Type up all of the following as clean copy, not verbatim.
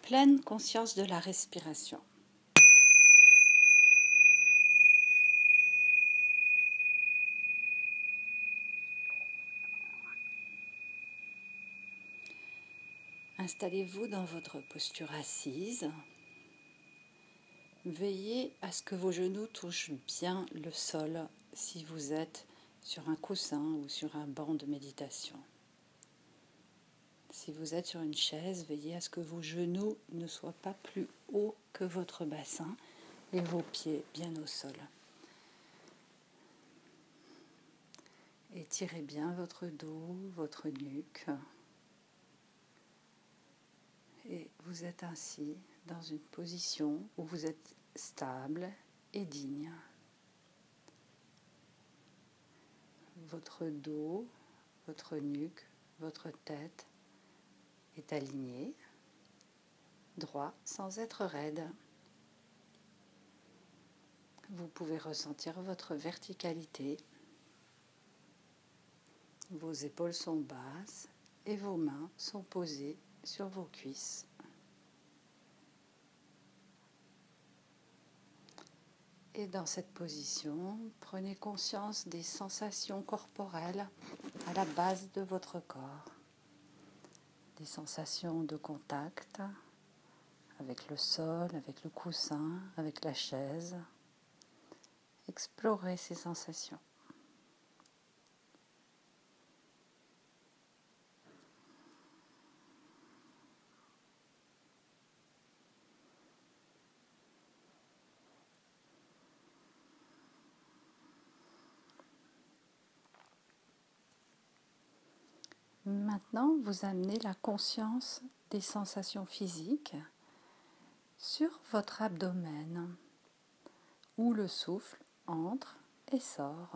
Pleine conscience de la respiration. Installez-vous dans votre posture assise. Veillez à ce que vos genoux touchent bien le sol si vous êtes sur un coussin ou sur un banc de méditation. Si vous êtes sur une chaise, veillez à ce que vos genoux ne soient pas plus hauts que votre bassin et vos pieds bien au sol. Étirez bien votre dos, votre nuque. Et vous êtes ainsi dans une position où vous êtes stable et digne. Votre dos, votre nuque, votre tête est aligné, droit sans être raide. Vous pouvez ressentir votre verticalité. Vos épaules sont basses et vos mains sont posées sur vos cuisses. Et dans cette position, prenez conscience des sensations corporelles à la base de votre corps. Des sensations de contact avec le sol, avec le coussin, avec la chaise. Explorez ces sensations. Maintenant, vous amenez la conscience des sensations physiques sur votre abdomen, où le souffle entre et sort.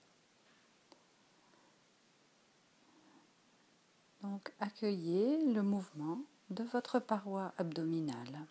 Donc, accueillez le mouvement de votre paroi abdominale,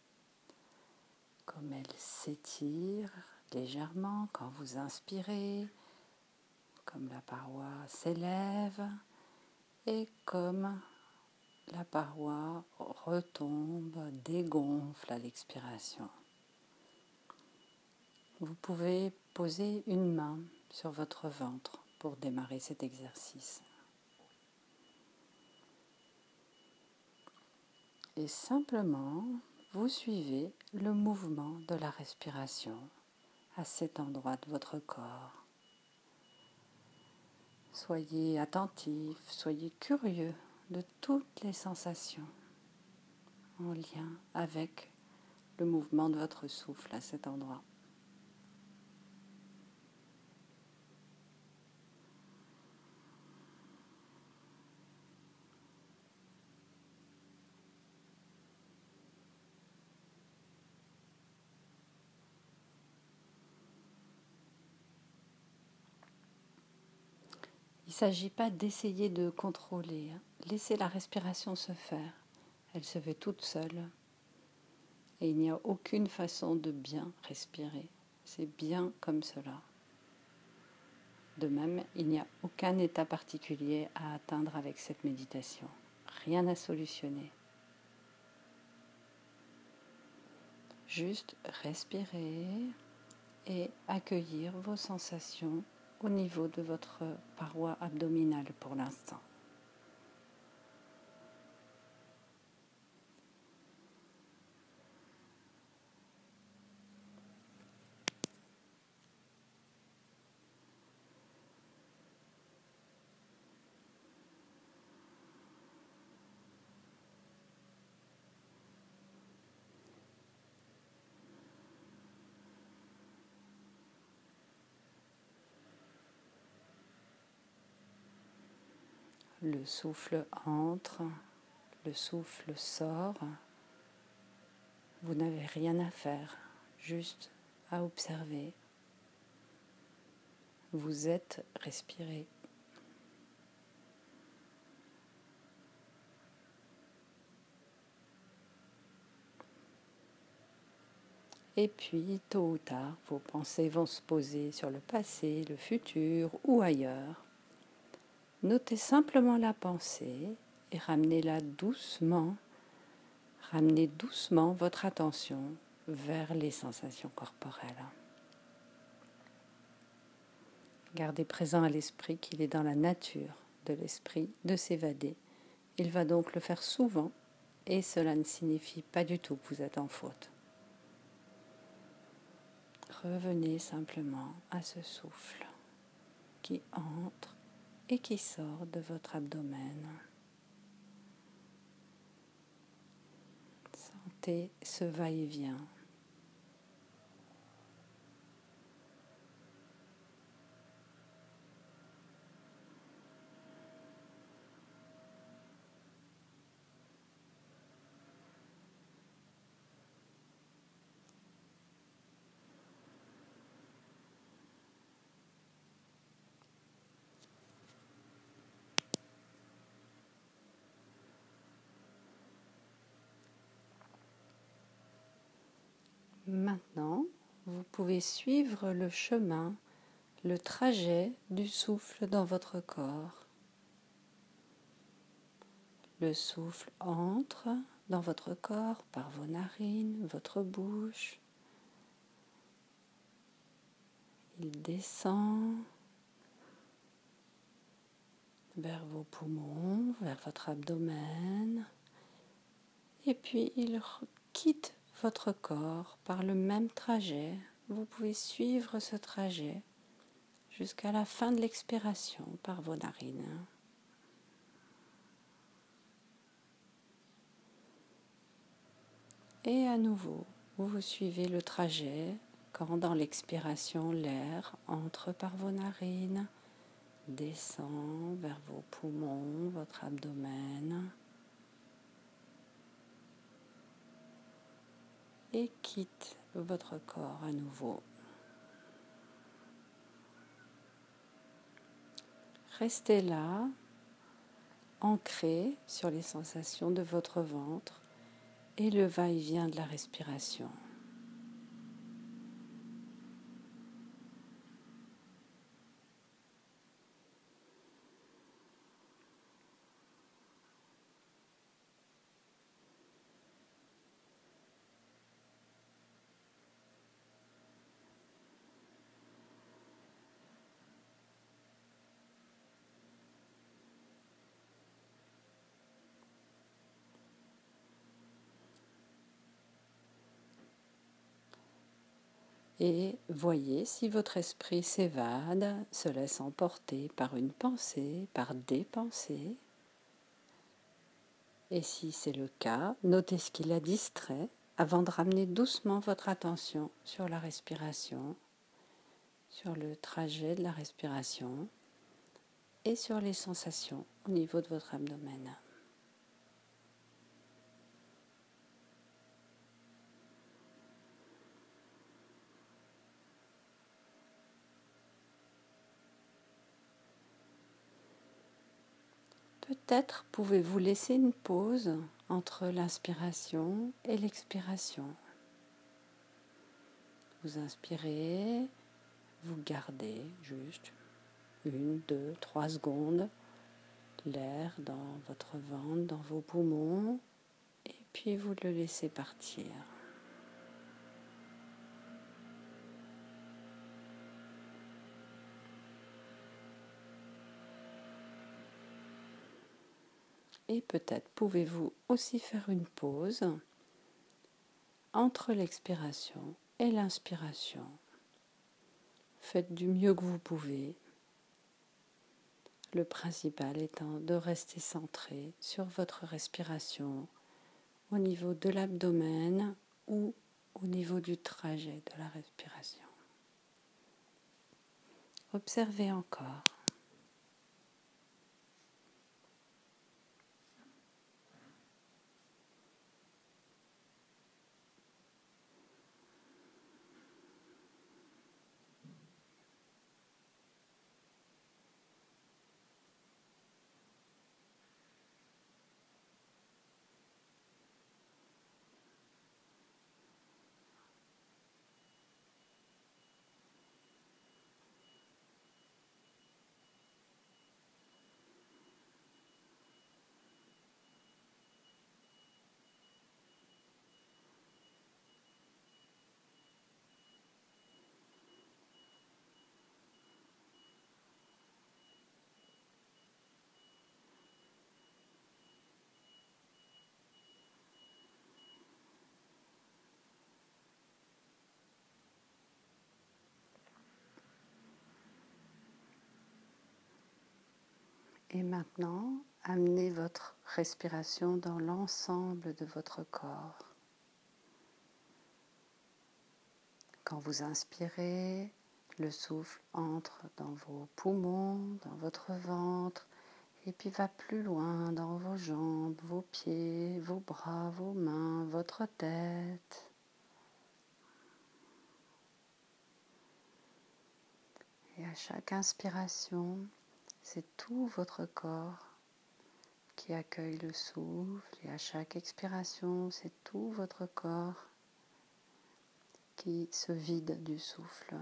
comme elle s'étire légèrement quand vous inspirez, comme la paroi s'élève et comme la paroi retombe, dégonfle à l'expiration. Vous pouvez poser une main sur votre ventre pour démarrer cet exercice. Et simplement, vous suivez le mouvement de la respiration à cet endroit de votre corps. Soyez attentif, soyez curieux de toutes les sensations en lien avec le mouvement de votre souffle à cet endroit. Il ne s'agit pas d'essayer de contrôler. Laissez la respiration se faire. Elle se fait toute seule. Et il n'y a aucune façon de bien respirer. C'est bien comme cela. De même, il n'y a aucun état particulier à atteindre avec cette méditation. Rien à solutionner. Juste respirer et accueillir vos sensations au niveau de votre paroi abdominale pour l'instant. Le souffle entre, le souffle sort. Vous n'avez rien à faire, juste à observer. Vous êtes respiré. Et puis, tôt ou tard, vos pensées vont se poser sur le passé, le futur ou ailleurs. Notez simplement la pensée et ramenez-la doucement, Ramenez doucement votre attention vers les sensations corporelles. Gardez présent à l'esprit qu'il est dans la nature de l'esprit de s'évader. Il va donc le faire souvent et cela ne signifie pas du tout que vous êtes en faute. Revenez simplement à ce souffle qui entre et qui sort de votre abdomen. Sentez ce va-et-vient. Maintenant, vous pouvez suivre le chemin, le trajet du souffle dans votre corps. Le souffle entre dans votre corps par vos narines, votre bouche. Il descend vers vos poumons, vers votre abdomen. Et puis il quitte votre corps par le même trajet. Vous pouvez suivre ce trajet jusqu'à la fin de l'expiration par vos narines. Et à nouveau, vous suivez le trajet quand dans l'expiration, l'air entre par vos narines, descend vers vos poumons, votre abdomen et quitte votre corps à nouveau. Restez là, ancré sur les sensations de votre ventre et le va-et-vient de la respiration. Et voyez si votre esprit s'évade, se laisse emporter par une pensée, par des pensées. Et si c'est le cas, notez ce qui l'a distrait avant de ramener doucement votre attention sur la respiration, sur le trajet de la respiration et sur les sensations au niveau de votre abdomen. Peut-être pouvez-vous laisser une pause entre l'inspiration et l'expiration. Vous inspirez, vous gardez juste 1, 2, 3 secondes l'air dans votre ventre, dans vos poumons, et puis vous le laissez partir. Et peut-être pouvez-vous aussi faire une pause entre l'expiration et l'inspiration. Faites du mieux que vous pouvez. Le principal étant de rester centré sur votre respiration au niveau de l'abdomen ou au niveau du trajet de la respiration. Observez encore. Et maintenant, amenez votre respiration dans l'ensemble de votre corps. Quand vous inspirez, le souffle entre dans vos poumons, dans votre ventre, et puis va plus loin dans vos jambes, vos pieds, vos bras, vos mains, votre tête. Et à chaque inspiration, c'est tout votre corps qui accueille le souffle. Et à chaque expiration, c'est tout votre corps qui se vide du souffle.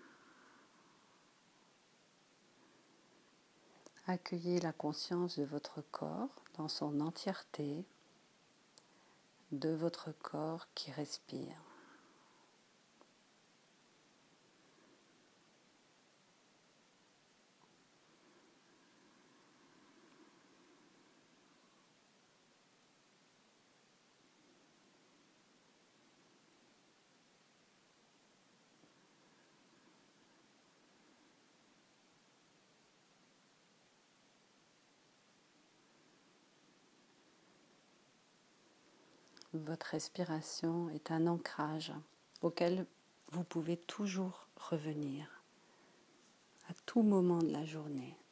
Accueillez la conscience de votre corps dans son entièreté, de votre corps qui respire. Votre respiration est un ancrage auquel vous pouvez toujours revenir à tout moment de la journée.